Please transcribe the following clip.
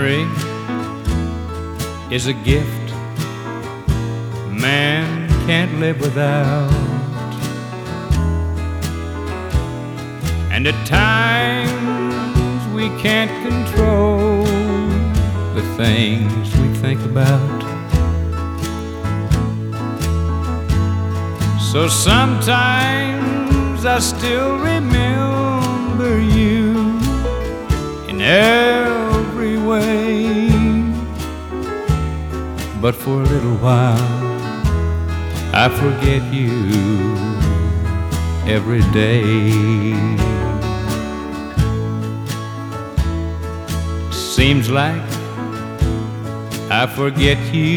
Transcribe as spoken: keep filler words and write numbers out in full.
memory is a gift man can't live without. And at times we can't control the things we think about. So sometimes I still remember you in every way, but for a little while I forget you every day. Seems like I forget you